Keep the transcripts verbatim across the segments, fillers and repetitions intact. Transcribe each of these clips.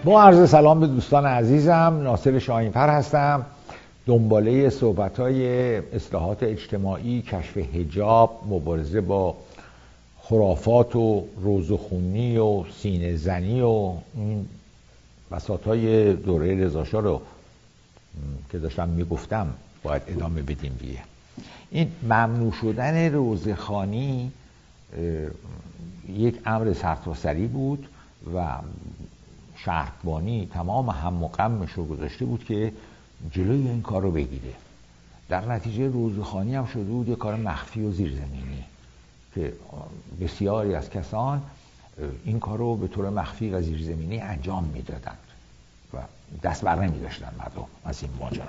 با عرض سلام به دوستان عزیزم، ناصر شاهینفر هستم. دنباله صحبت‌های اصلاحات اجتماعی، کشف حجاب، مبارزه با خرافات و روزخونی و سینه زنی و این بساطهای دوره رضاشاه رو که داشتم میگفتم باید ادامه بدیم دیگه. این ممنوع شدن روزخوانی یک امر سرتاسری بود و شهربانی تمام هم و غمش رو گذاشته بود که جلوی این کار رو بگیره. در نتیجه روزخوانی هم شده بود یک کار مخفی و زیرزمینی که بسیاری از کسان این کار رو به طور مخفی و زیرزمینی انجام میدادند و دست بر نمی داشتن مردم از این ماجرا.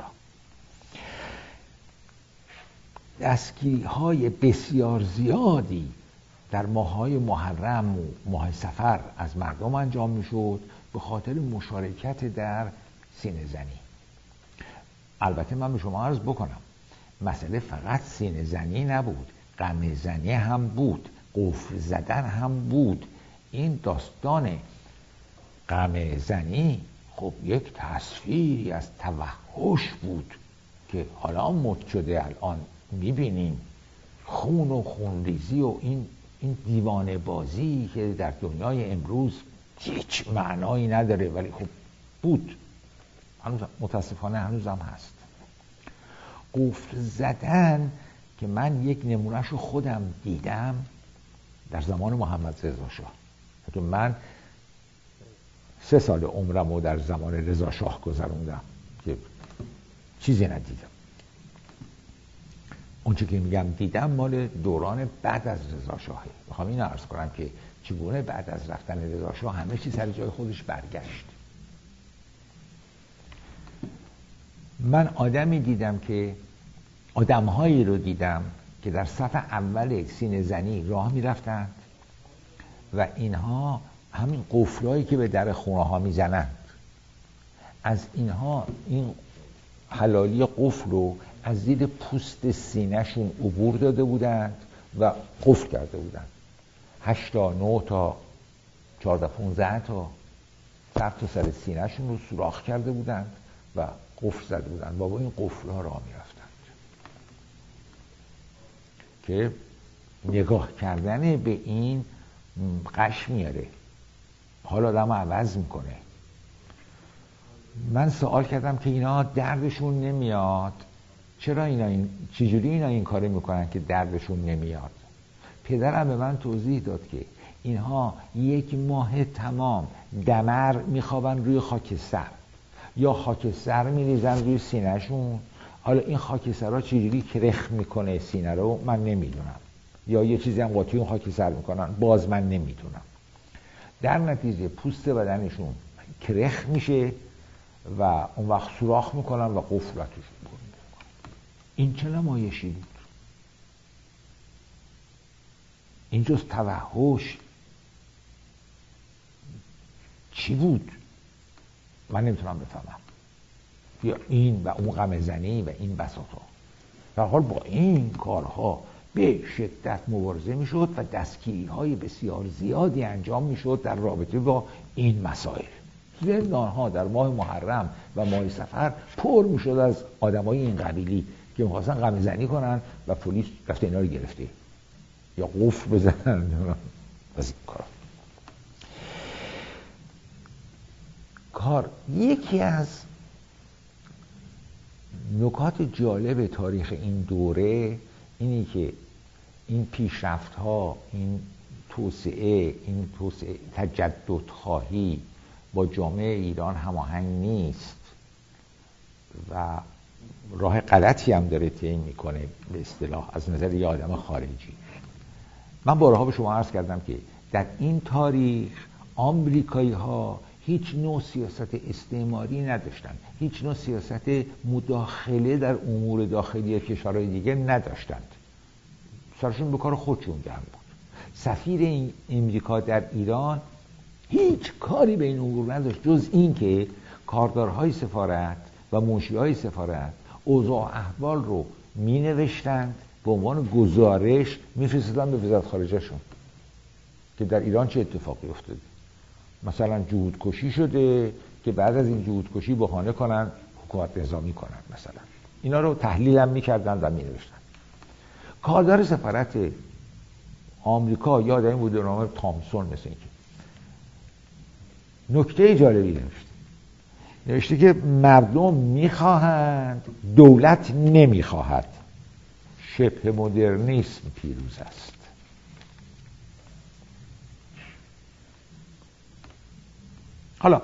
دستگیری های بسیار زیادی در ماه‌های محرم و ماه صفر از مردم انجام میشد به خاطر مشارکت در سینه زنی. البته من به شما عرض بکنم مسئله فقط سینه زنی نبود، غمه زنی هم بود، قفل زدن هم بود. این داستان غمه زنی خب یک تصویری از توحش بود که حالا مد شده. الان میبینیم خون و خونریزی و این این دیوانه بازی که در دنیای امروز هیچ معنایی نداره، ولی خب بود، هنوز متاسفانه هنوز هم هست. قفل زدن که من یک نمونهش رو خودم دیدم در زمان محمد رضا شاه. من سه سال عمرم رو در زمان رضا شاه گذروندم که چیزی ندیدم. اونچه که میگم دیدم مال دوران بعد از رضا شاهه. میخوام این عرض کنم که چگونه بعد از رفتن رضا شاه همه چیز سر جای خودش برگشت. من آدمی دیدم که آدمهایی رو دیدم که در صف اول سینه زنی راه میرفتند و اینها همین قفلایی که به در خونه ها میزنند از اینها این حلالی قفل رو از زیر پوست سینه‌شون عبور داده بودند و قفل کرده بودند. هشت تا نه تا چهارده پونزده تا سر تا سر سینه‌شون رو سوراخ کرده بودند و قفل زده بودند و با این قفل‌ها راه می‌رفتند که نگاه کردن به این قش میاره، حال آدم رو عوض میکنه. من سوال کردم که اینا دردشون نمیاد، چرا اینا این چجوری اینا این کارو میکنن که دردشون نمیاد؟ پدرم به من توضیح داد که اینها یک ماه تمام دمر میخوابن روی خاکستر یا خاکستر میریزن روی سینهشون. حالا این خاکسترها چجوری کرخ میکنه سینه رو من نمیدونم، یا یه چیزی هم قاطی اون خاکستر میکنن باز من نمیدونم. در نتیجه پوست بدنشون کرخ میشه و اون وقت سوراخ میکنن و قفلتشون میکنن. این چه نمایشی بود؟ این جز توحش چی بود؟ من نمیتونم بفهمم. یا این و اون غم زنی و این بساطا. در حال با این کارها به شدت مبارزه میشد و دستگیری های بسیار زیادی انجام میشد در رابطه با این مسائل. زندان ها در ماه محرم و ماه صفر پر میشد از آدمای این قبیلی که میخواستن غم زنی کنن و پلیس رفته اینا رو گرفته یا قفل بزنن از این کار. کار یکی از نکات جالب تاریخ این دوره اینی که این پیشرفت ها، این توسعه، این توسعه تجدد خواهی با جامعه ایران هماهنگ نیست و راه غلطی هم داره طی میکنه به اصطلاح از نظر یه آدم خارجی. من بارها به شما عرض کردم که در این تاریخ آمریکایی ها هیچ نوع سیاست استعماری نداشتند، هیچ نوع سیاست مداخله در امور داخلی کشورهای دیگه نداشتند. سرشون به کار خودشون گرم بود. سفیر این امریکا در ایران هیچ کاری به این امور نداشت جز این که کاردارهای سفارت و منشیهای سفارت اوضاع احوال رو می نوشتند به عنوان گزارش می فرستادن به وزارت خارجه شون که در ایران چه اتفاقی افتاده. مثلا جهود کشی شده که بعد از این جهود کشی بهانه کنن حکومت نظامی کنن مثلا. اینا رو تحلیل هم میکردن و مینوشتن. کاردار سفارت آمریکا یاد این بود نام تامسون مثل اینکه نکته جالبی نوشته نوشته که مردم میخواهند، دولت نمیخواهد. شبه مدرنیسم پیروز است. حالا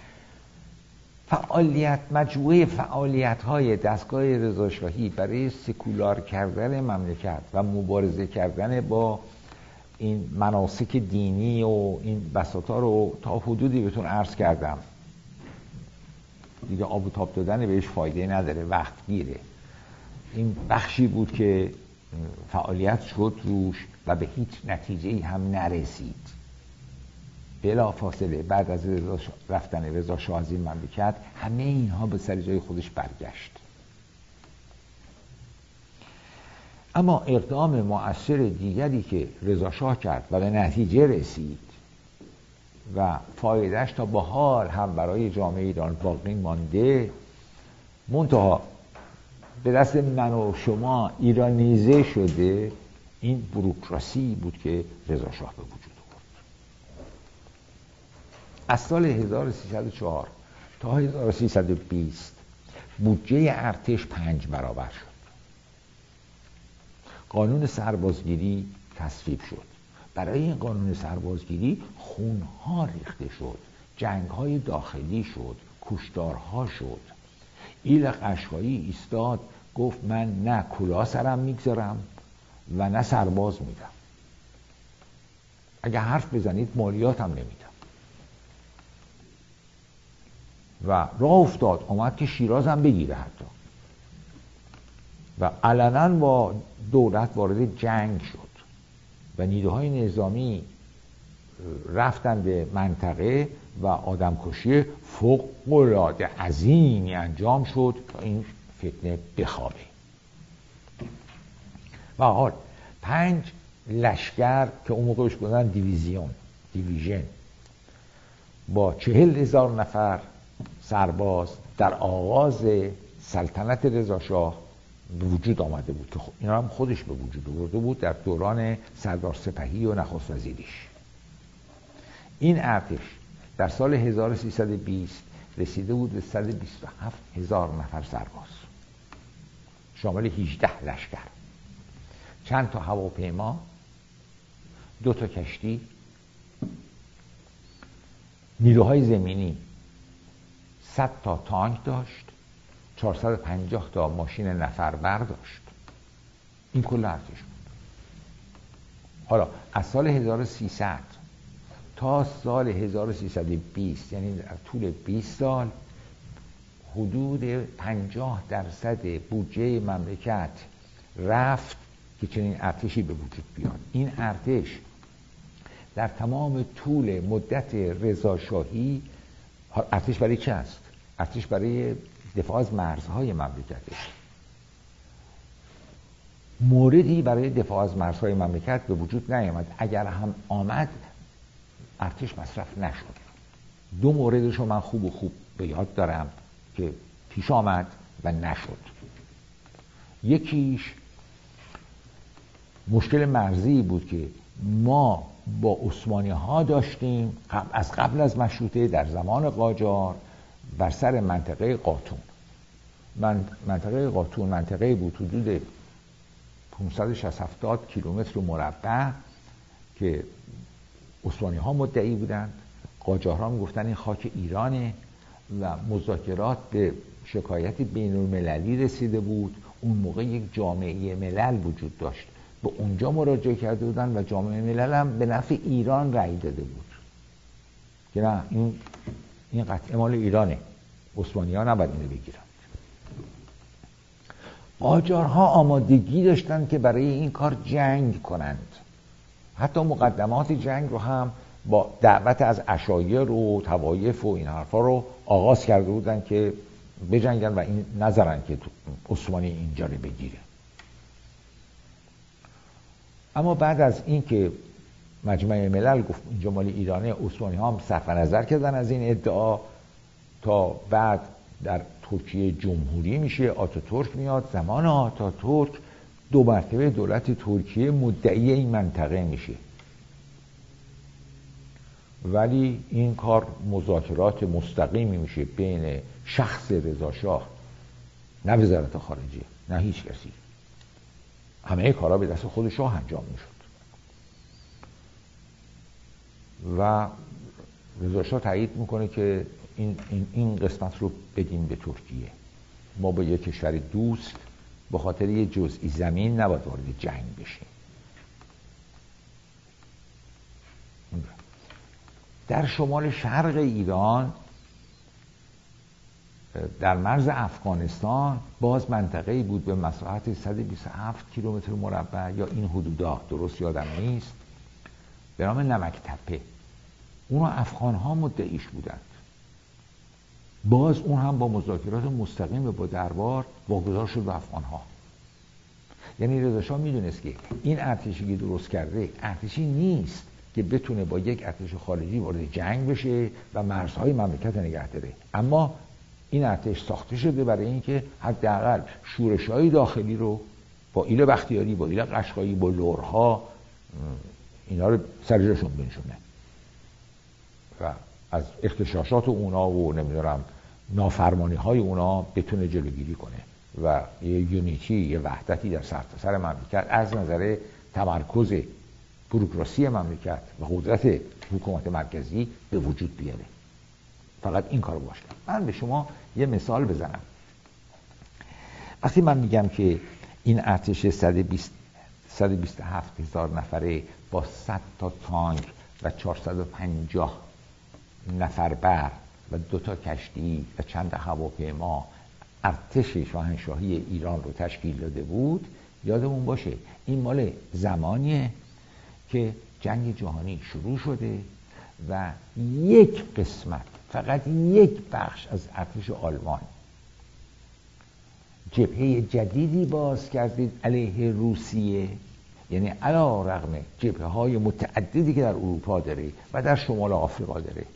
فعالیت مجموعه فعالیت‌های دستگاه رضاشاهی برای سکولار کردن مملکت و مبارزه کردن با این مناسک دینی و این بساطا رو تا حدودی بهتون عرض کردم. دیگه آب و تاب دادن بهش فایده نداره، وقت گیره. این بخشی بود که فعالیت شد روش و به هیچ نتیجه‌ای هم نرسید. بلا فاصله بعد از رضا رفتن رضا شاه از این مملکت همه اینها به سر جای خودش برگشت. اما اقدام مؤثر دیگری که رضا شاه کرد و به نتیجه رسید و فایدهش تا به حال هم برای جامعه ایران باقی مانده، منتها به دست من و شما ایرانیزه شده، این بوروکراسی بود که رضا شاه به وجود آورد. از سال هزار و سیصد و چهار تا هزار و سیصد و بیست بودجه ارتش پنج برابر شد. قانون سربازگیری تصویب شد. برای این قانون سربازگیری خونها ریخته شد، جنگ‌های داخلی شد، کشتارها شد. ایل قشقایی ایستاد گفت من نه کلاه سرم میگذارم و نه سرباز میدم. اگه حرف بزنید مالیاتم نمیدم. و راه افتاد اومد که شیراز هم بگیره حتی. و علنا با دولت وارد جنگ شد و نیروهای نظامی رفتن به منطقه و آدمکشی فوق‌العاده عظیمی انجام شد تا این فتنه بخوابه. و حال پنج لشکر که اون موقع بهش گفتن دیویزیون دیویژن با چهل هزار نفر سرباز در آغاز سلطنت رضا شاه به وجود آمده بود که اینا هم خودش به وجود آورده بود در دوران سردار سپهی و نخست وزیریش. این ارتش در سال هزار و سیصد و بیست رسیده بود به صد و بیست و هفت هزار نفر سرباز، شامل هجده لشکر، چند تا هواپیما، دو تا کشتی، نیروهای زمینی صد تا تانک داشت، چهارصد و پنجاه تا ماشین نفربر داشت. این کل ارتش بود. حالا از سال هزار و سیصد تا سال هزار و سیصد و بیست، یعنی در طول بیست سال، حدود پنجاه درصد بودجه مملکت رفت که چنین ارتشی به وجود بیاد. این ارتش در تمام طول مدت رضاشاهی، ارتش برای چه است؟ ارتش برای دفاع از مرزهای مملکته. موردی برای دفاع از مرزهای مملکت به وجود نیامد. اگر هم آمد ارتش مصرف نشد. دو موردش رو من خوب و خوب به یاد دارم که پیش آمد و نشد. یکیش مشکل مرزی بود که ما با عثمانی ها داشتیم از قبل از مشروطه در زمان قاجار بر سر منطقه قاطون. من منطقه قاطون منطقه بود حدود پانصد و شصت هفتاد کیلومتر مربع که عثمانی ها مدعی بودند، قاجارها هم گفتن این خاک ایرانه و مذاکرات به شکایت بین المللی رسیده بود. اون موقع یک جامعه ملل وجود داشت، به اونجا مراجعه کرده بودن و جامعه ملل هم به نفع ایران رأی داده بود که نه این این قطعه مال ایرانه، عثمانی ها نباید اینو بگیرن. قاجارها آمادگی داشتن که برای این کار جنگ کنند. حتی مقدمات جنگ رو هم با دعوت از عشایر و طوایف و این حرفا رو آغاز کرده بودن که بجنگن و این نذارن که عثمانی اینجا رو بگیره. اما بعد از این که مجمع ملل گفت اینجا مال ایرانه، عثمانی ها هم صرف نظر کردن از این ادعا، تا بعد در ترکیه جمهوری میشه، آتاتورک میاد. زمان آتاتورک دو مرتبه دولت ترکیه مدعی این منطقه میشه، ولی این کار مذاکرات مستقیمی میشه بین شخص رضا شاه، نه وزارت خارجه نه هیچ کسی، همه کارا به دست خود شاه انجام میشد و رضا شاه تایید میکنه که این, این, این قسمت رو بدیم به ترکیه. ما با یک کشور دوست به خاطر یه جزئی زمین نباید وارد جنگ بشیم. در شمال شرق ایران در مرز افغانستان باز منطقه‌ای بود به مساحت صد و بیست و هفت کیلومتر مربع یا این حدودا، درست یادم نیست، به نام نمک تپه. اون افغان ها مدعیش بودند. باز اون هم با مذاکرات مستقیم با دربار واگذار شد به افغان ها. یعنی رضا شاه میدونست که این ارتشی که درست کرده ارتشی نیست که بتونه با یک ارتش خارجی وارد جنگ بشه و مرزهای مملکت نگه داره، اما این ارتش ساخته شده برای اینکه حداقل شورش‌های داخلی رو با ایل بختیاری، با ایل قشقایی، با لرها اینا رو سر جاشون بنشونه و از اغتشاشات اونا و نمیدونم نافرمانی های اونا بتونه جلوگیری کنه و یه یونیتی، یه وحدتی در سرتاسر مملکت از نظر تمرکز بوروکراسی مملکت و قدرت حکومت مرکزی به وجود بیاره. فقط این کار باشه. من به شما یه مثال بزنم. وقتی من میگم که این ارتش صد و بیست و هفت هزار نفره با صد تا تانک و چهارصد و پنجاه نفر بر و دو تا کشتی و چند هواپیما ارتش شاهنشاهی ایران رو تشکیل داده بود، یادمون باشه این مال زمانیه که جنگ جهانی شروع شده و یک قسمت، فقط یک بخش از ارتش آلمان جبهه جدیدی باز کردید علیه روسیه، یعنی علی رغم جبهه های متعددی که در اروپا داره و در شمال آفریقا داره،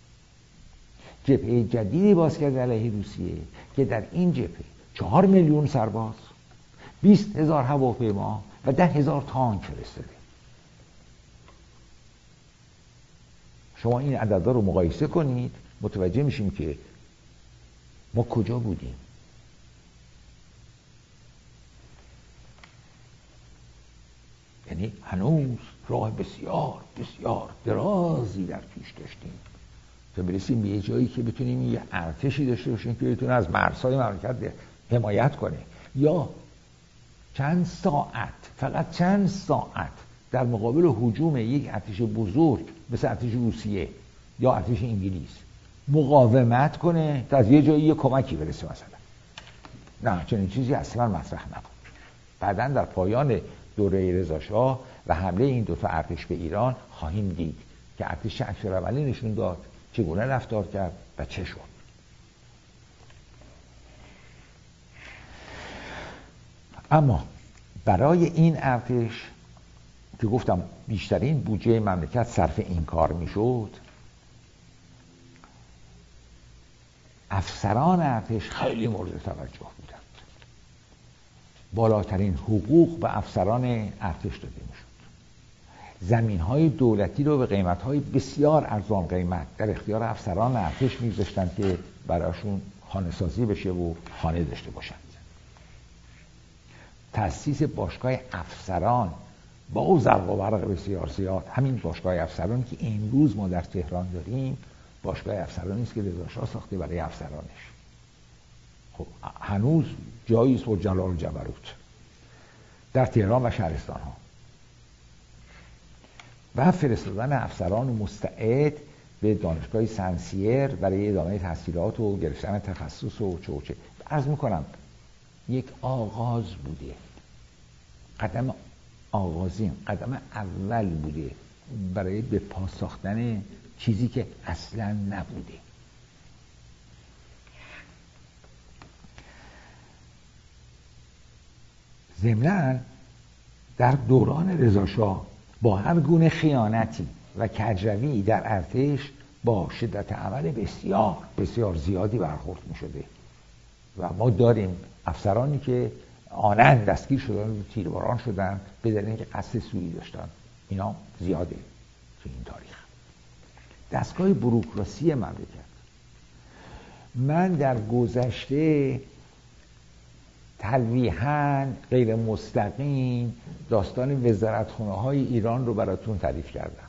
جبهه جدیدی باز کرد علیه روسیه که در این جبهه چهار میلیون سرباز، بیست هزار هواپیما و ده هزار تانک فرستاده. شما این عددها رو مقایسه کنید، متوجه میشیم که ما کجا بودیم. یعنی هنوز راه بسیار بسیار درازی در پیش داشتیم تا برسیم به یه جایی که بتونیم یه ارتشی داشته باشیم که بتونه از مرزهای مملکت حمایت کنه، یا چند ساعت، فقط چند ساعت در مقابل هجوم یک ارتش بزرگ مثل ارتش روسیه یا ارتش انگلیس مقاومت کنه تا از یه جایی یه کمکی برسه مثلا. نه، چنین چیزی اصلا مطرح نبود. بعداً در پایان دوره رضا شاه و حمله این دو تا ارتش به ایران خواهیم دید که ارتش اکبرعلی نشون داد چگونه رفتار کرد و چه شد. اما برای این ارتش که گفتم بیشترین بودجه مملکت صرف این کار میشد، افسران ارتش خیلی مورد توجه بودند. بالاترین حقوق به افسران ارتش داده میشد. زمین‌های دولتی رو به قیمت‌های بسیار ارزان قیمت در اختیار افسران ارتش می‌گذاشتند که براشون خانه سازی بشه و خانه داشته باشند. تأسیس باشگاه افسران با زرق و برق بسیار زیاد، همین باشگاه افسران که امروز ما در تهران داریم، باشگاه افسرانی است که رضا شاه ساخته برای افسرانش. خب هنوز جایی است با جلال و جبروت در تهران و شهرستان ها. و فرستادن افسران مستعد به دانشگاه سنسیر برای ادامه تحصیلات و گرفتن تخصص و چه و چه. عرض میکنم یک آغاز بوده، قدم آغازین، قدم اول بوده برای به پا ساختن چیزی که اصلا نبوده. ضمناً در دوران رضا شاه با هر گونه خیانتی و کجروی در ارتش با شدت عمل بسیار بسیار زیادی برخورد می شده و ما داریم افسرانی که آنن دستگیر شدن و تیرباران شدن به دلیل اینکه قصد سویی داشتن. اینا زیاده تو این تاریخ. دستگاه بوروکراسی مملکت، من در گذشته تلویحاً غیر مستقیم داستان وزارتخونه های ایران رو براتون تعریف کردم.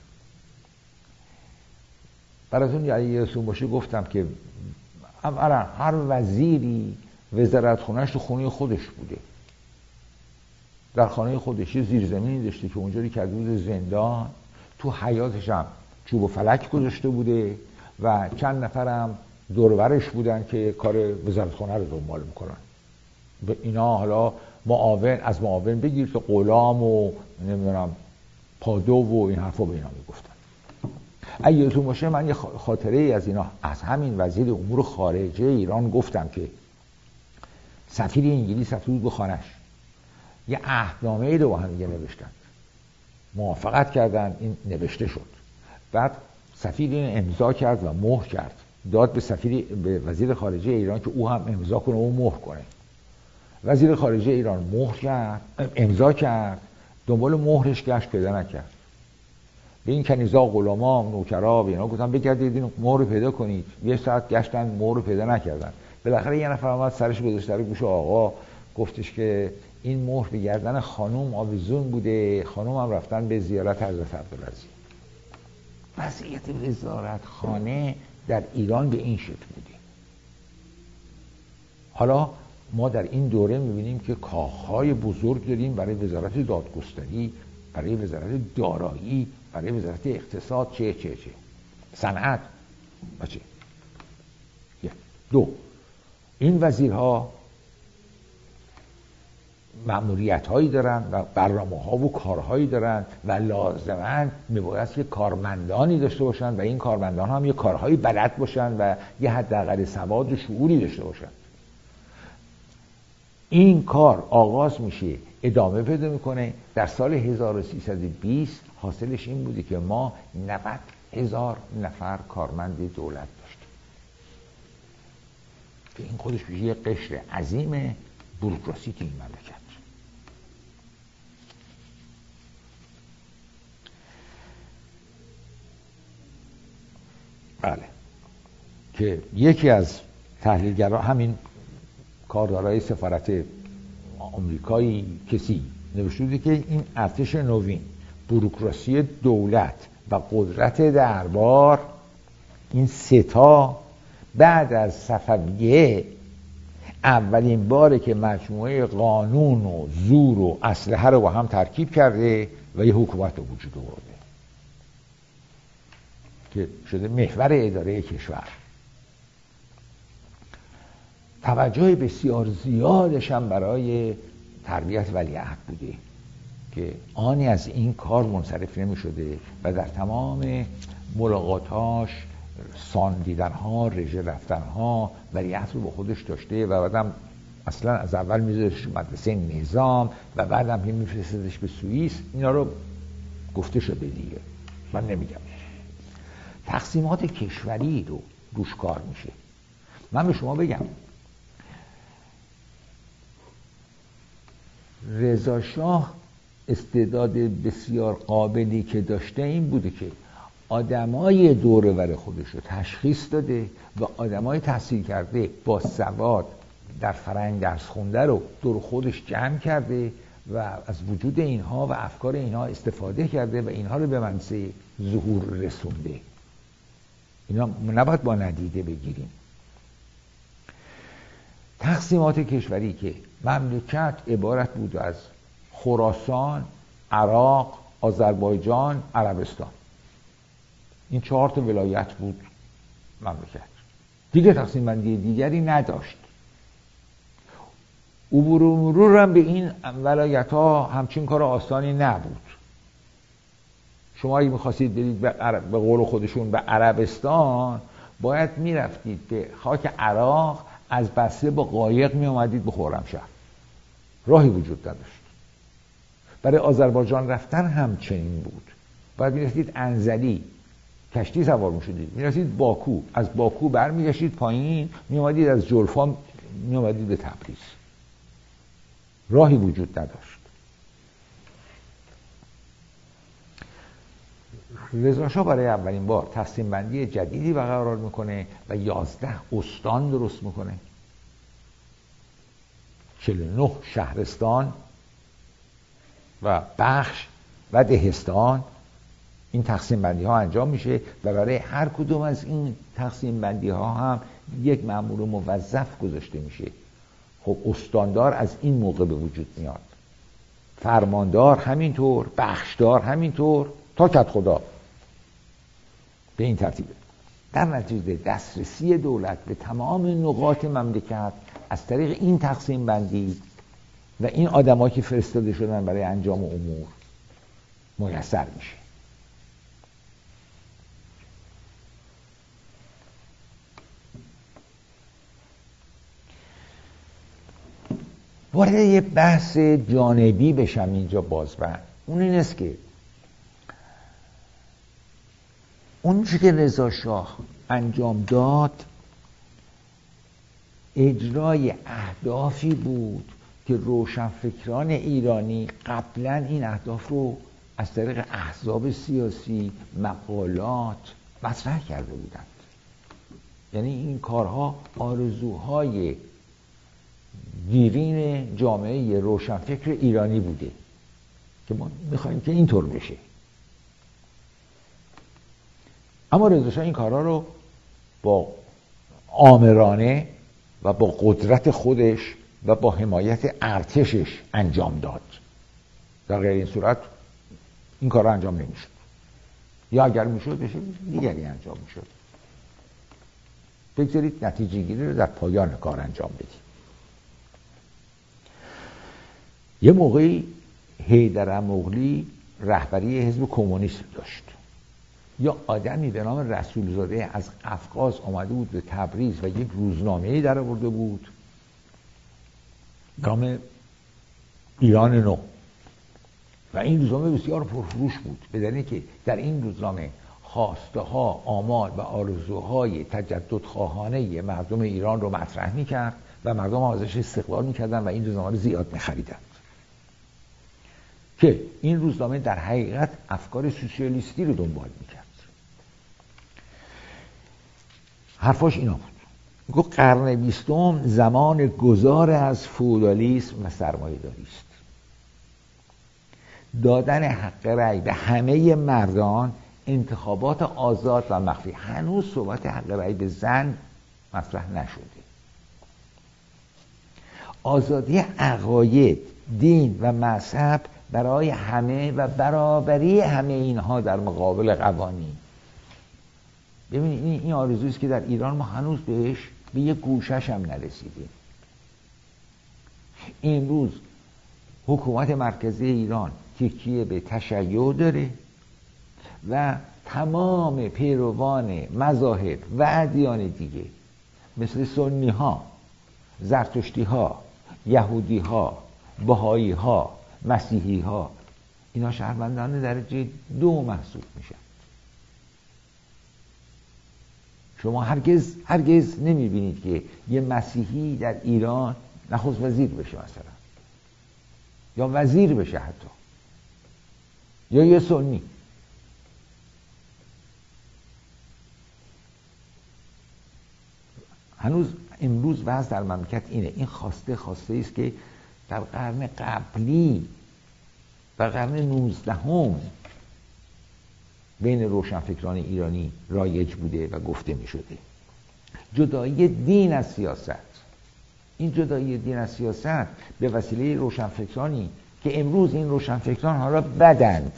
براتون یادتون باشه گفتم که اولا هر وزیری وزارتخونهش تو خونه خودش بوده، در خانه خودش یه زیرزمینی داشته که اونجوری کرده بود زندان، تو حیاطش هم چوب و فلک گذاشته بوده و چند نفرم دورورش بودن که کار وزارتخونه رو دنبال میکنن. به اینا حالا معاون از معاون بگیر تا غلام و نمیدونم پادو و این حرفا به اینا میگفتن. اگه یادتون باشه من یه خاطره ای از اینا از همین وزیر امور خارجه ایران گفتم که سفیر انگلیس رفت بود به خانه‌اش، یه عهدنامه ای رو با هم دیگه نوشتن، موافقت کردن، این نوشته شد. بعد سفیر این امضا کرد و مهر کرد، داد به سفیر به وزیر خارجه ایران که او هم امضا کنه و مهر کنه. وزیر خارجه ایران مهر کرد، امضا کرد، دنبال مهرش گشت پیدا نکرد. به این کنیزا غلاما نوکرا به اینا گفتن بگردید این مهر رو پیدا کنید. یه ساعت گشتن، مهر رو پیدا نکردن. بالاخره یه نفر اومد سرش گذاشت در گوش آقا، گفتش که این مهر به گردن خانم آویزون بوده، خانم هم رفتن به زیارت حضرت عبدالعزیز. وضعیت وزارتخانه در ایران به این شکل بوده. حالا ما در این دوره میبینیم که کاخهای بزرگ داریم برای وزارت دادگستری، برای وزارت دارایی، برای وزارت اقتصاد، چه چه چه صنعت و چه. دو، این وزیرها مأموریت هایی دارن و برنامه ها و کارهایی دارن و لازماً میباید که کارمندانی داشته باشن و این کارمندان هم یه کارهایی بلد باشن و یه حداقل سواد و شعوری داشته باشن. این کار آغاز میشه، ادامه پیدا میکنه. در سال هزار و سیصد و بیست حاصلش این بوده که ما نود هزار نفر کارمند دولت داشتیم که این خودش میشه یه قشر عظیم بوروکراسی تو این مملکت. بله، که یکی از تحلیلگران همین کاردارای سفارت آمریکایی کسی نوشته بوده که این ارتش نوین، بوروکراسی دولت و قدرت دربار، این سه تا بعد از صفویه اولین باره که مجموعه قانون و زور و اسلحه رو با هم ترکیب کرده و یه حکومت به وجود آورده که شده محور اداره کشور. توجه بسیار زیادش هم برای تربیت ولیعهد بوده که آنی از این کار منصرف نمی شده و در تمام ملاقاتاش سان دیدن ها، رژه رفتن ها ولیعهد رو با خودش داشته و بعدم اصلا از اول میذارش مدرسه نظام و بعدم هم میفرستدش به سوئیس. اینا رو گفته شده دیگه، من نمیگم. تقسیمات کشوری رو روش کار میشه. من به شما بگم رضا شاه استعداد بسیار قابلی که داشته این بوده که آدمای دور و بر خودش رو تشخیص داده و آدمای تحصیل کرده با سواد در فرهنگ درس خونده رو دور خودش جمع کرده و از وجود اینها و افکار اینها استفاده کرده و اینها رو به منصه ظهور رسونده. اینا نباید با ندیده بگیریم. تقسیمات کشوری که مملکت عبارت بود از خراسان، عراق، آذربایجان، عربستان، این چهار تا ولایت بود مملکت، دیگه تقسیم بندی دیگری نداشت. عبور و مرور هم به این ولایت ها همچین کار آسانی نبود. شما اگه میخواستید برید به, عرب، به قول خودشون به عربستان، باید میرفتید به خاک عراق، از بصره با قایق میامدید به خرمشهر، راهی وجود نداشت. برای آذربایجان رفتن همچنین بود. باید میرسید انزلی، کشتی سوار میشدید، میرسید باکو، از باکو برمیگشتید پایین، میومدید از جلفا میومدید به تبریز. راهی وجود نداشت. رضا شاه برای اولین بار تقسیم بندی جدیدی برقرار میکنه و یازده استان درست میکنه، چهل و نه شهرستان و بخش و دهستان. این تقسیم بندی ها انجام میشه و برای هر کدوم از این تقسیم بندی ها هم یک مأمور موظف گذاشته میشه. خب استاندار از این موقع به وجود میاد، فرماندار همینطور، بخشدار همینطور، تا کد خدا. به این ترتیبه. در نتیجه دسترسی دولت به تمام نقاط مملکت از طریق این تقسیم بندی و این آدمایی که فرستاده شدن برای انجام امور میسر میشه. وارد یه بحث جانبی بشم اینجا بازبند. اون این است که اون چی که رضا شاه انجام داد اجرای اهدافی بود که روشنفکران ایرانی قبلا این اهداف رو از طریق احزاب سیاسی، مقالات مطرح کرده بودند. یعنی این کارها آرزوهای دیرین جامعه روشنفکر ایرانی بوده که ما میخوایم که اینطور بشه. اما رضا شاه این کارها رو با آمرانه و با قدرت خودش و با حمایت ارتشش انجام داد. در غیر این صورت این کار رو انجام نمیشد، یا اگر میشد بشه دیگری انجام میشد. بگذارید نتیجه گیری رو در پایان کار انجام بدیم. یه موقعی حیدر اموغلی رهبری حزب کمونیست داشت. یا آدمی به نام رسولزاده از قفقاز آمده بود به تبریز و یک روزنامه‌ای در آورده بود نام ایران نو و این روزنامه بسیار پرفروش بود، به دلیلی که در این روزنامه خواسته ها، آمال و آرزوهای تجدد خواهانه مردم ایران رو مطرح می‌کرد و مردم ازش استقبال می‌کردن و این روزنامه رو زیاد می‌خریدند. که این روزنامه در حقیقت افکار سوسیالیستی رو دنبال می‌کرد. حرفاش اینا بود. گفت قرن بیستم زمان گذار از فئودالیسم و سرمایه‌داری است. دادن حق رأی به همه مردان، انتخابات آزاد و مخفی. هنوز صحبت حق رأی به زن مطرح نشده. آزادی عقاید، دین و مذهب برای همه و برابری همه اینها در مقابل قوانین. ببینید این این آرزویی است که در ایران ما هنوز بهش به یک گوشش هم نرسیدیم. امروز حکومت مرکزی ایران تکیه به تشیع داره و تمام پیروان مذاهب و ادیان دیگه مثل سنی ها، زرتشتی ها، یهودی ها، بهایی ها، مسیحی ها، اینا شهروندان درجه دو محسوب میشن. شما هرگز هرگز نمیبینید که یه مسیحی در ایران نخست وزیر بشه مثلا، یا وزیر بشه حتی، یا یه سنی. هنوز امروز وضع در مملکت اینه. این خواسته خواسته است که در قرن قبلی و قرن نوزدهم بین روشنفکران ایرانی رایج بوده و گفته می شده. جدایی دین از سیاست. این جدایی دین از سیاست به وسیله روشنفکرانی که امروز این روشنفکران ها را بدند.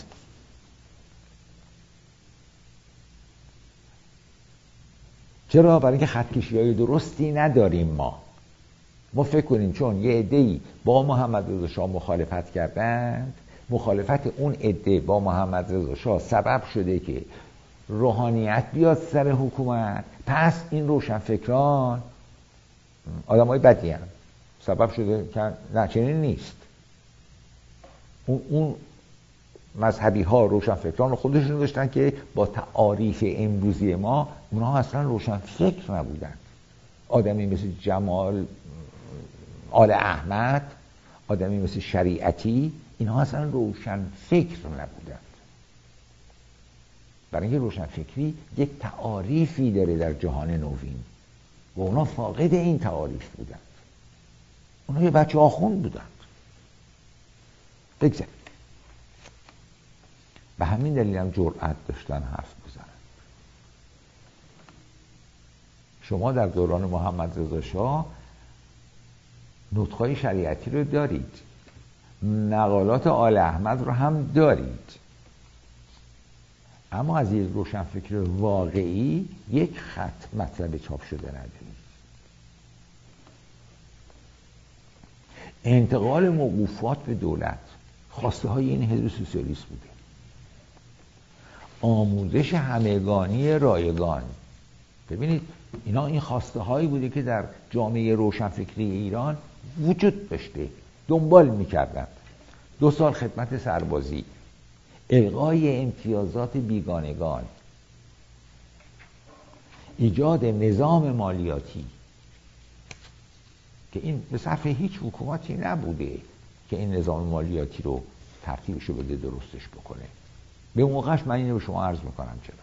چرا؟ برای اینکه خطکشی‌های درستی نداریم ما. ما فکر کنیم چون یه عده‌ای با محمد رضا شاه مخالفت کردند، مخالفت اون عده با محمد رضا شاه سبب شده که روحانیت بیاد سر حکومت، پس این روشنفکران آدمای بدی هستند. سبب شده که نه، چنین نیست. اون, اون مذهبی ها روشنفکران خودشون داشتن که با تعاریف امروزی ما اونها اصلا روشنفکر نبودن. آدمی مثل جمال آل احمد، آدمی مثل شریعتی، اینها اصلا روشنفکر نبودن. برای اینکه روشنفکری یک تعاریفی داره در جهان نوین و اونا فاقد این تعاریف بودند. اونا یه بچه آخوند بودند. بگذاریم. به همین دلیل هم جرأت داشتن حرف بزنن. شما در دوران محمد رضا شاه نطق‌های شریعتی رو دارید، مقالات آل احمد رو هم دارید، اما از یک روشنفکر واقعی یک خط مطلب چاپ شده ندارید. انتقال موقوفات به دولت خواسته های این حزب سوسیالیست بوده. آموزش همگانی رایگان، ببینید اینا این خواسته هایی بوده که در جامعه روشنفکری ایران وجود داشته، دنبال میکردند. دو سال خدمت سربازی، الغای امتیازات بیگانگان، ایجاد نظام مالیاتی که این به صرف هیچ حکومتی نبوده که این نظام مالیاتی رو ترتیبشو بده درستش بکنه. به موقعش من اینو به شما عرض میکنم چرا.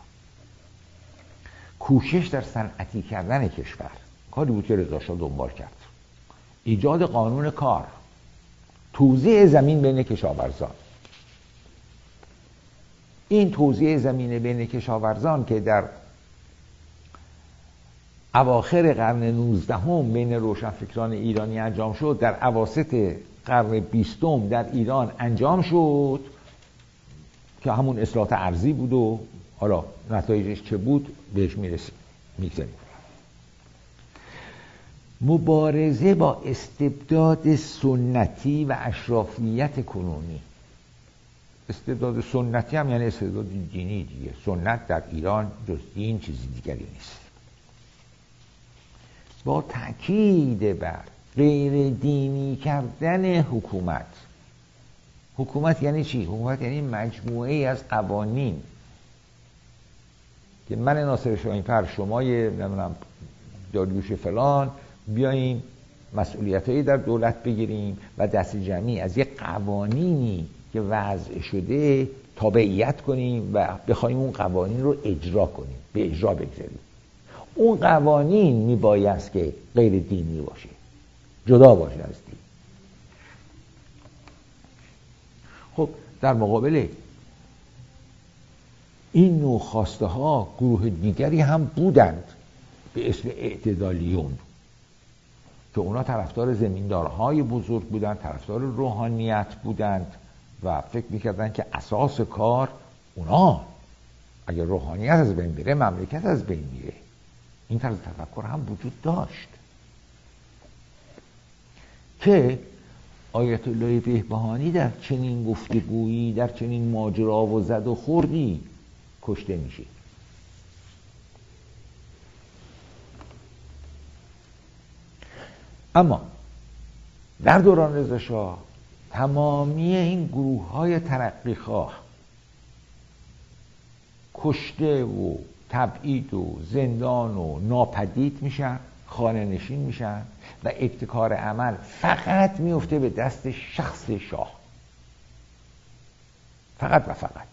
کوشش در صنعتی کردن کشور کاری بود که رضا شاه دنبال کرد. ایجاد قانون کار، توزیع زمین بین کشاورزان. این توزیع زمین بین کشاورزان که در اواخر قرن نوزدهم بین روشنفکران ایرانی انجام شد، در اواسط قرن بیستم در ایران انجام شد که همون اصلاحات ارضی بود و حالا نتایجش چه بود بهش میرسیم میگذاریم. مبارزه با استبداد سنتی و اشرافیت کنونی. استبداد سنتی هم یعنی استبداد دینی دیگه. سنت در ایران جز دین چیزی دیگری نیست. با تاکید بر غیر دینی کردن حکومت. حکومت یعنی چی؟ حکومت یعنی مجموعه ای از قوانین که من ناصر شاهین‌فر، شما نمیدونم داریوش فلان بیاییم مسئولیتایی در دولت بگیریم و دست جمعی از یک قوانینی که وضع شده تابعیت کنیم و بخوایم اون قوانین رو اجرا کنیم، به اجرا بگذاریم. اون قوانین میبایست که غیر دینی باشه، جدا باشه از دین. خب در مقابل این نوع خواسته ها گروه دیگری هم بودند به اسم اعتدالیون که اونا طرفدار زمیندارهای بزرگ بودند، طرفدار روحانیت بودند و فکر میکردن که اساس کار اونا، اگر روحانیت از بین بره مملکت از بین میره. این طرز تفکر هم وجود داشت که آیت الله بهبهانی در چنین گفتگویی، در چنین ماجرا و زد و خوردی کشته میشه. اما در دوران رضا شاه تمامی این گروه های ترقیخواه کشته و تبعید و زندان و ناپدید میشن، خانه نشین میشن و ابتکار عمل فقط میفته به دست شخص شاه، فقط و فقط.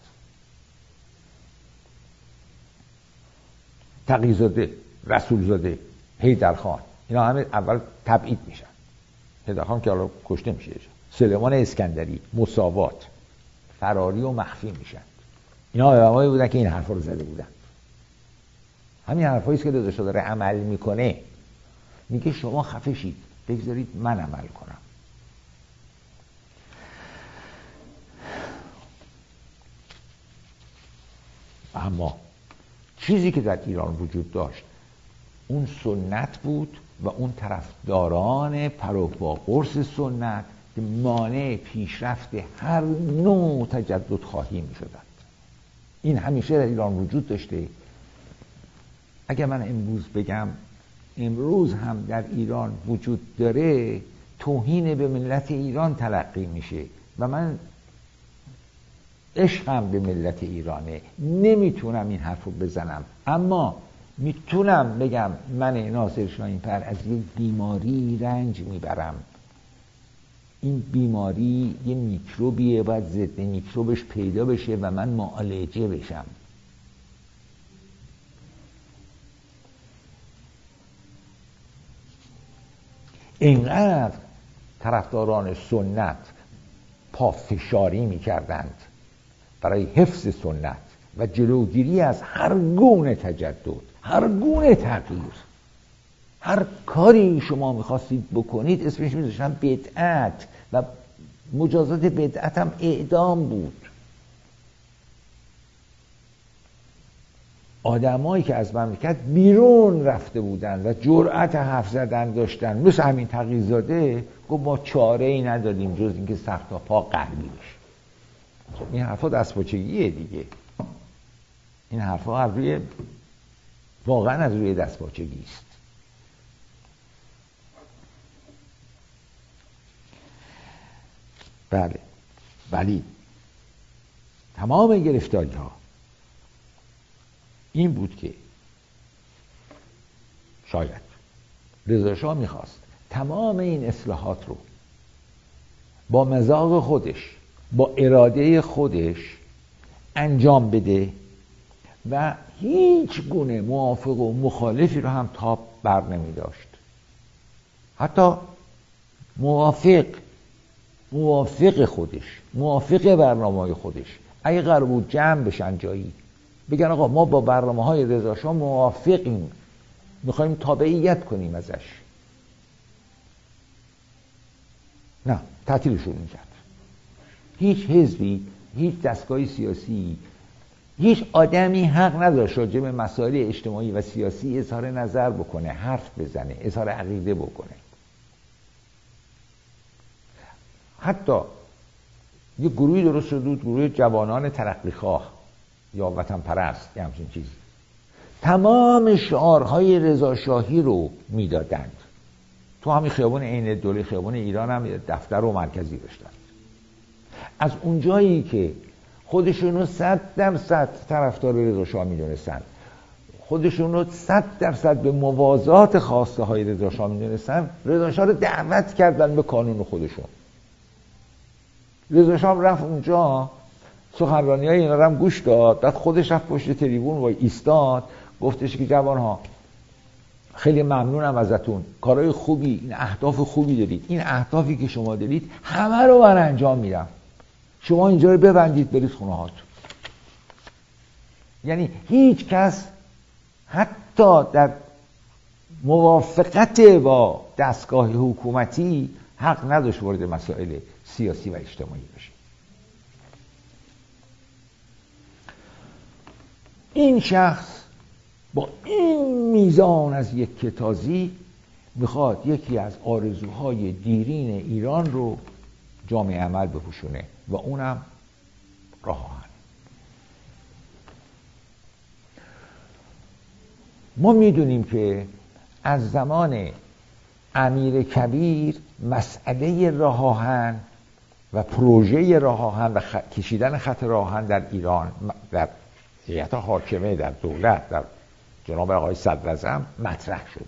تقی‌زاده، رسولزاده، حیدرخان، اینا همه اول تبعید میشن. حیدرخان که حالا کشته میشه. سلیمان اسکندری، مساوات، فراری و مخفی میشن. اینا آدمایی بودن که این حرفا رو زده بودن. همین حرفایی است که رضا شاه داره عمل میکنه. میگه شما خفه شید، بگذارید من عمل کنم. اما چیزی که در ایران وجود داشت اون سنت بود و اون طرفداران پروپا قرص سنت که مانع پیشرفت هر نوع تجدد خواهی می شدند. این همیشه در ایران وجود داشته. اگر من امروز بگم امروز هم در ایران وجود داره، توهین به ملت ایران تلقی میشه و من عشقم به ملت ایرانه، نمیتونم این حرف رو بزنم، اما میتونم بگم من ناصر شاهین‌فر از یک بیماری رنج میبرم. این بیماری یه میکروبیه، باید ضد میکروبش پیدا بشه و من معالجه بشم. اینقدر طرفداران سنت پافشاری میکردند برای حفظ سنت و جلوگیری از هر گونه تجدد، هر گونه تغییر، هر کاری شما میخواستید بکنید اسمش میذاشتن بدعت و مجازات بدعت هم اعدام بود. آدمایی که از مملکت بیرون رفته بودن و جرأت حرف زدن داشتن، مثل همین تقی‌زاده، گفت ما چاره ای نداریم جز اینکه سر تا پا غربی بشیم. خب این حرفا دستپاچگیه دیگه. این حرفا از روی واقعا از روی دستپاچگی است. بله، ولی تمام گرفتاری ها این بود که شاید رضا شاه میخواست تمام این اصلاحات رو با مذاق خودش، با اراده خودش انجام بده و هیچ گونه موافق و مخالفی رو هم تاب بر نمی داشت. حتی موافق موافق خودش، موافق برنامه خودش، اگه قرار بود جمع بشن جایی بگن آقا ما با برنامه های رضا شاه موافقیم، میخوایم تابعیت کنیم ازش، نه، تعطیلشون میکرد. هیچ حزبی، هیچ دستگاه سیاسی، هیچ آدمی حق نداشت راجع به مسائل اجتماعی و سیاسی اظهار نظر بکنه، حرف بزنه، اظهار عقیده بکنه. حتی یه گروهی درست شده بود، گروه جوانان ترقیخواه یا وطن پرست، یه همچین چیزی، تمام شعارهای رضا شاهی رو میدادند. تو همین خیابان عین الدوله، خیابان ایران هم دفتر و مرکزی داشتن. از اونجایی که خودشونو صد درصد طرفدار رضا شاه میدونستن، خودشونو صد درصد به موازات خواسته های رضا شاه میدونستن، رضا شاه رو دعوت کردن به کانون خودشون. رضا شاه رفت اونجا، سخنرانی های اینا رو هم گوش داد، بعد خودش رفت پشت تریبون و ایستاد، گفتش که جوان ها خیلی ممنونم ازتون، کارهای خوبی، این اهداف خوبی دارید، این اهدافی که شما دارید همه رو من انجام میدم، شما اینجا رو ببندید برید خونه هاتون. یعنی هیچ کس حتی در موافقت با دستگاه حکومتی حق نداشت وارد مسائل سیاسی و اجتماعی بشه. این شخص با این میزان از یک کتازی میخواد یکی از آرزوهای دیرین ایران رو جامعه عمل بپوشونه و اونم راه آهن. ما میدونیم که از زمان امیر کبیر مسئله راه آهن و پروژه راه آهن و خ... کشیدن خط راه آهن در ایران، در هیئت حاکمه، در دولت، در جناب آقای صدراعظم مطرح شده.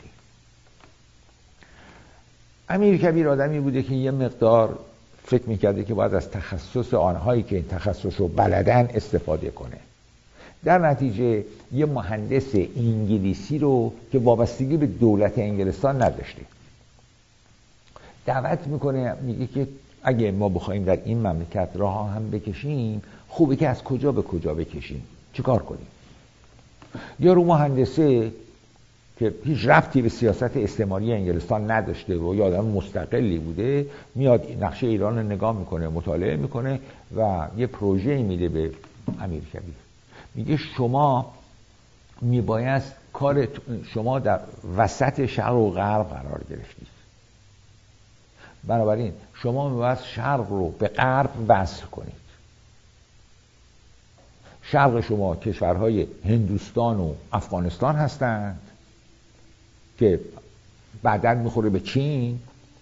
امیر کبیر آدمی بوده که یه مقدار فکر میکرده که باید از تخصص آنهایی که این تخصص رو بلدن استفاده کنه. در نتیجه یه مهندس انگلیسی رو که وابستگی به دولت انگلستان نداشته دعوت میکنه، میگه که اگه ما بخوایم در این مملکت راه هم بکشیم، خوبه که از کجا به کجا بکشیم، چیکار کنیم؟ یارو مهندسه که هیچ ربطی به سیاست استعماری انگلستان نداشته و یه آدم مستقلی بوده، میاد نقشه ایران رو نگاه میکنه، مطالعه میکنه و یه پروژه میده به امیر کبیر. میگه شما میبایست کار شما در وسط شرق و غرب قرار گرفتید، بنابراین شما میبایست شرق رو به غرب وصل کنید. شرق شما کشورهای هندوستان و افغانستان هستند که بعداً میخوره به چین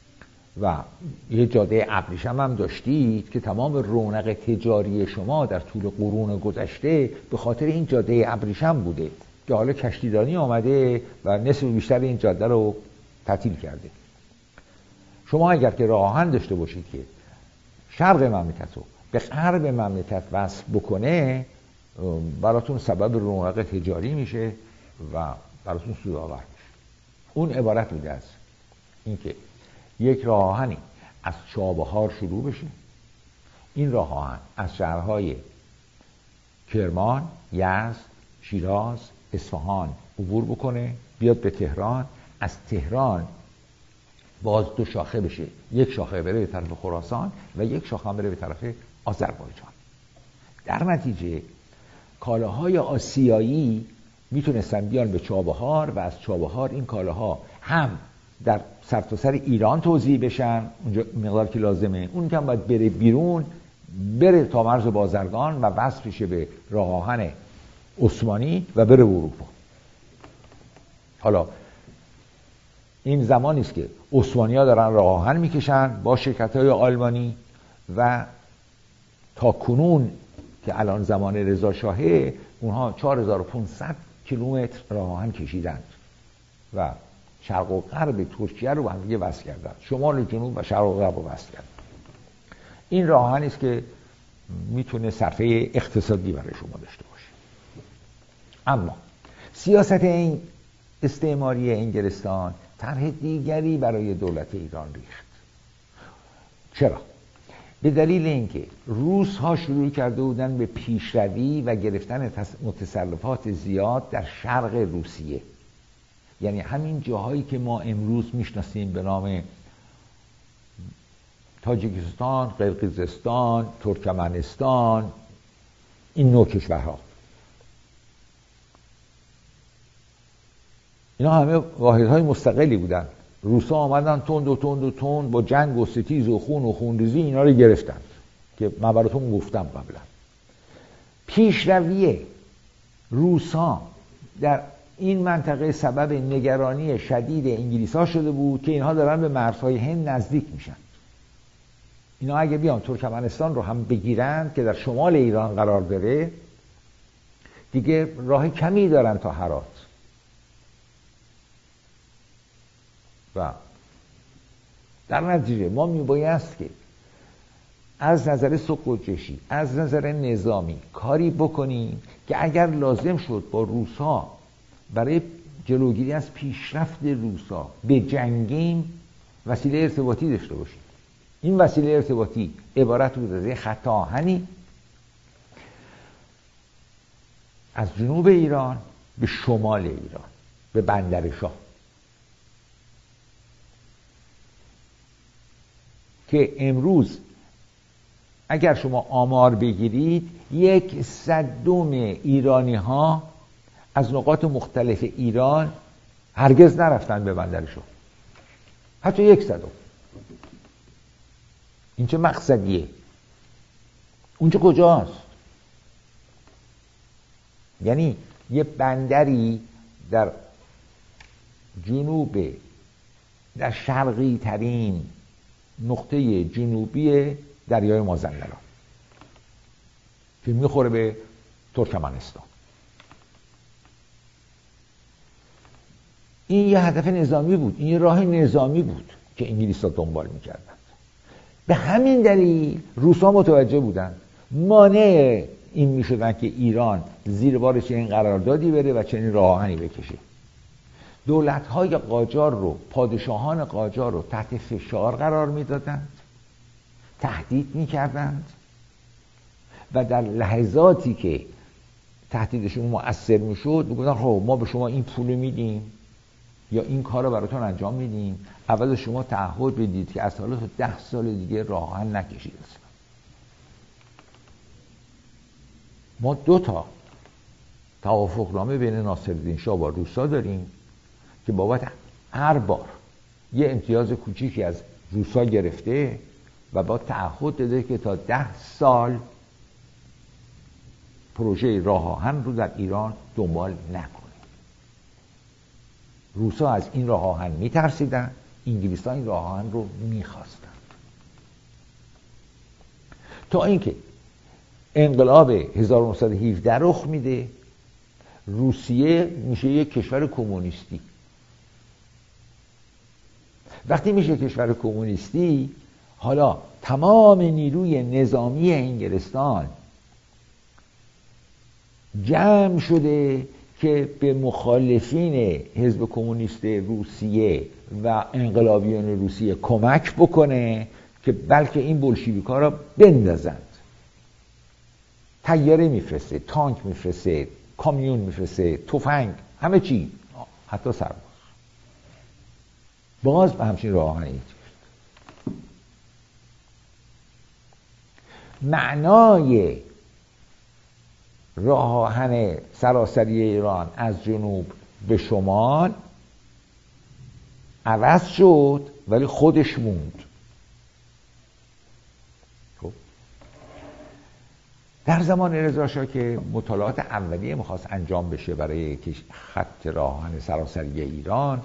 و یه جاده ابریشم هم داشتید که تمام رونق تجاری شما در طول قرون گذشته به خاطر این جاده ابریشم بوده که حالا کشتیرانی آمده و نصف بیشتر این جاده رو تعطیل کرده. شما اگر که راه آهن داشته باشید که شرق مملکت رو به غرب مملکت وصل بکنه، براتون سبب رونق تجاری میشه و براتون سودآور میشه. اون عبارت بوده از اینکه یک راه آهنی از چابهار شروع بشه، این راه آهن از شهرهای کرمان، یزد، شیراز، اصفهان عبور بکنه، بیاد به تهران، از تهران باز دو شاخه بشه، یک شاخه بره به طرف خراسان و یک شاخه بره به طرف آذربایجان. در نتیجه کالاهای آسیایی میتونستن بیان به چابهار و از چابهار این کالاها هم در سرتاسر ایران توزیع بشن اونجا مقدار که لازمه، اون که هم باید بره بیرون، بره تا مرز بازرگان و وصل بشه به راه آهن عثمانی و بره به اروپا. حالا این زمانی است که عثمانی‌ها دارن راه آهن میکشن با شرکت‌های آلمانی و تا کنون که الان زمان رضا شاهه اونها چهار هزار و پانصد کیلومتر راه آهن کشیدند و شرق و غرب ترکیه رو با هم دیگه وصل کردن، شمال و جنوب و شرق و غرب رو وصل کردن. این راه آهنی است که میتونه صرفه اقتصادی برای شما داشته باشه. اما سیاست این استعماری انگلستان طرح دیگری برای دولت ایران ریخت. چرا؟ به دلیل اینکه روس ها شروع کرده بودن به پیشروی و گرفتن متصرفات زیاد در شرق روسیه، یعنی همین جاهایی که ما امروز میشناسیم به نام تاجیکستان، قرقیزستان، ترکمنستان، این نوع کشورها، اینا همه واحدهای مستقلی بودن. روسا آمدن تند و تند و تند با جنگ و ستیز و خون و خونریزی اینا رو گرفتن که من براتون گفتم قبلا. پیشروی روسا در این منطقه سبب نگرانی شدید انگلیس‌ها شده بود که اینها دارن به مرزهای هند نزدیک میشن. اینا اگه بیان ترکمنستان رو هم بگیرن که در شمال ایران قرار داره، دیگه راه کمی دارن تا هرات و در نتیجه ما میبایست که از نظر سقوط‌جوشی، از نظر نظامی کاری بکنیم که اگر لازم شد با روس‌ها برای جلوگیری از پیشرفت روس‌ها به جنگیم، وسیله ارتباطی داشته باشیم. این وسیله ارتباطی عبارت بود از خط آهنی از جنوب ایران به شمال ایران، به بندرشاه، که امروز اگر شما آمار بگیرید یک صدم ایرانی ها از نقاط مختلف ایران هرگز نرفتن به بندرشاه، حتی یک صدم. این چه مقصدیه؟ اونجا کجاست؟ یعنی یه بندری در جنوب، در شرقی ترین نقطه جنوبی دریای مازندران که میخوره به ترکمنستان. این یه هدف نظامی بود، این یه راه نظامی بود که انگلیس‌ها دنبال میکردند. به همین دلیل روس‌ها متوجه بودند مانع این میشدن که ایران زیر بار چنین قراردادی بره و چنین راه آهنی بکشه. دولت‌های قاجار رو، پادشاهان قاجار رو تحت فشار قرار میدادند، تهدید میکردند و در لحظاتی که تهدیدشون مؤثر میشد میگفتن خب ما به شما این پول میدیم یا این کار رو براتون انجام میدیم، اول شما تعهد بدید که از حالا تا ده سال دیگه راه آهن نکشید. ما دو تا توافقنامه بین ناصرالدین شاه با روسا داریم که بابت هر بار یه امتیاز کوچیکی از روسا گرفته و با تعهد داده که تا ده سال پروژه راه آهن رو در ایران دنبال نکنه. روسا از این راه آهن میترسیدن، انگلیس‌ها این راه آهن رو میخواستن، تا اینکه انقلاب هزار و نهصد و هفده رخ میده، روسیه میشه یک کشور کمونیستی. وقتی میشه کشور کمونیستی، حالا تمام نیروی نظامی انگلستان جمع شده که به مخالفین حزب کمونیست روسیه و انقلابیون روسیه کمک بکنه که بلکه این بلشویک‌ها را بندازند. طیاره میفرسته، تانک میفرسته، کامیون میفرسته، تفنگ، همه چی، حتی سرباز. باز به همچین راه آهنی. معنای راه آهن سراسری ایران از جنوب به شمال عوض شد، ولی خودش موند. خب در زمان رضا شاه که مطالعات اولیه میخواست انجام بشه برای خط راه آهن سراسری ایران،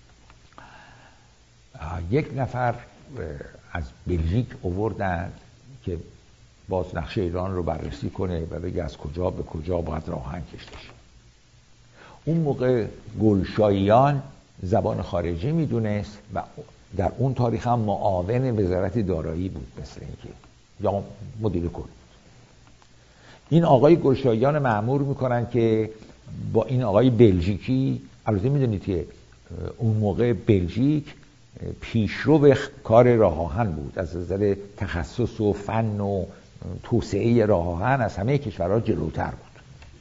یک نفر از بلژیک آوردند که باز نقشه ایران رو بررسی کنه و بگه از کجا به کجا باید راه آهن کشیده شه. اون موقع گلشاییان زبان خارجی میدونست و در اون تاریخ هم معاون وزارت دارایی بود، مثل اینکه یا مدیر کل. این آقای گلشاییان مأمور میکنن که با این آقای بلژیکی، البته میدونید که اون موقع بلژیک پیشرو به کار راه آهن بود، از نظر تخصص و فن و توسعه راه آهن از همه کشورها جلوتر بود.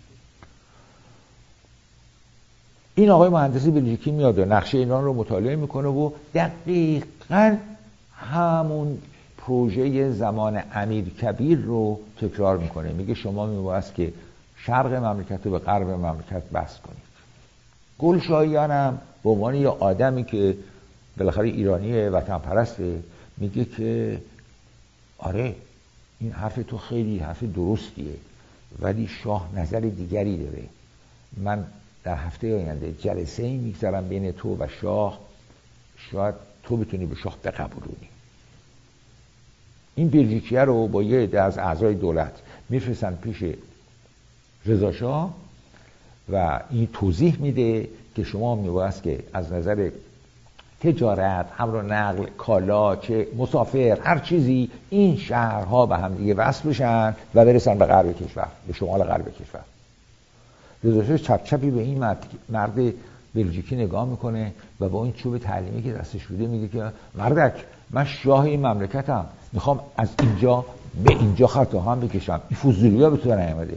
این آقای مهندسی بلژیکی میاد و نقشه ایران رو مطالعه میکنه و دقیقاً همون پروژه زمان امیرکبیر رو تکرار میکنه. میگه شما میبایست که شرق مملکت رو به غرب مملکت بس کنید. گلشاییان هم به عنوان یه آدمی که بالاخره ایرانی وطن پرسته میگه که آره این حرف تو خیلی حرف درستیه، ولی شاه نظر دیگری داره. من در هفته آینده جلسه ای میگذارم بین تو و شاه، شاید تو بتونی به شاه بقبولونی. این بلژیکیه رو با یه عده از اعضای دولت میفرستن پیش رضا شاه و این توضیح میده که شما میبایست که از نظر تجارت، حمل و نقل، کالا، چه مسافر، هر چیزی، این شهرها به هم دیگه وصل بشن و برسن به غرب کشور، به شمال غرب کشور. رضا شاه چپ چپی به این مرد, مرد بلژیکی نگاه میکنه و با این چوب تعلیمی که دستش بوده میگه که مردک، من شاه این مملکتم، میخوام از اینجا به اینجا خط آهن بکشم. این فضولی‌ها به تو نیامده.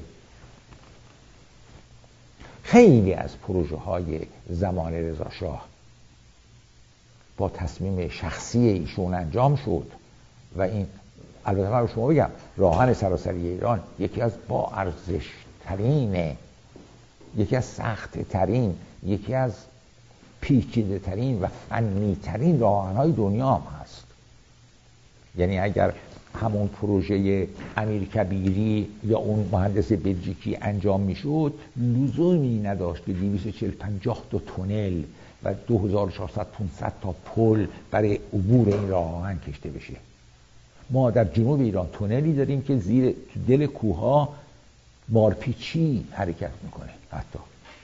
خیلی از پروژه های زمان رضا شاه با تصمیم شخصی ایشون انجام شد و این، البته من به شما بگم، راه آهن سراسری ایران یکی از با ارزش ترین، یکی از سخت ترین، یکی از پیچیده ترین و فنی ترین راه آهن های دنیا هم هست. یعنی اگر همون پروژه امیرکبیری یا اون مهندس بلژیکی انجام میشد، لزومی نداشت که دویست و چهل پنجاه تا تونل و دو هزار و چهارصد پانصد تا پل برای عبور این راه آهن کشته بشه. ما در جنوب ایران تونلی داریم که زیر دل کوهها مارپیچی حرکت میکنه. حتی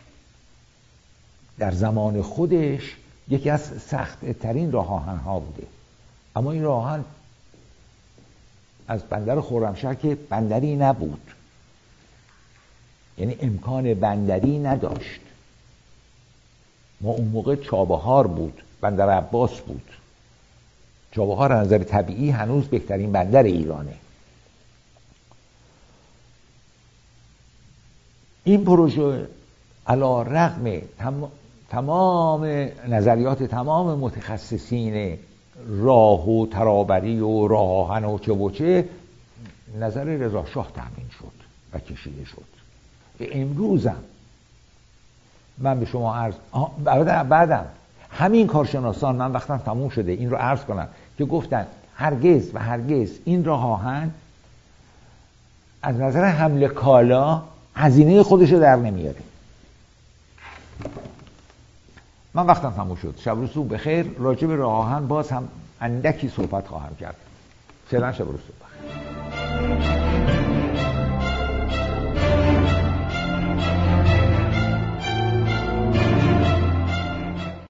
در زمان خودش یکی از سخت ترین راه آهن ها بوده، اما این راه آهن از بندر خرمشهر که بندری نبود، یعنی امکان بندری نداشت. ما اون موقع چابهار بود، بندر عباس بود. چابهار از نظر طبیعی هنوز بهترین بندر ایرانه. این پروژه علی رغم تم... تمام نظریات تمام متخصصین راه و ترابری و راه آهن و چه و چه، نظر رضا شاه تامین شد و کشیده شد. امروزم من به شما عرض بعدم بعدم همین کارشناسان، من وقتم تموم شده این رو عرض کنم، که گفتن هرگز و هرگز این راه آهن از نظر حمل کالا هزینه خودش رو در نمیاره. من وقتم تموم شد. شب روز صبح بخیر. راجع به راه آهن باز هم اندکی صحبت خواهم کرد. فعلا شب روز صبح بخیر.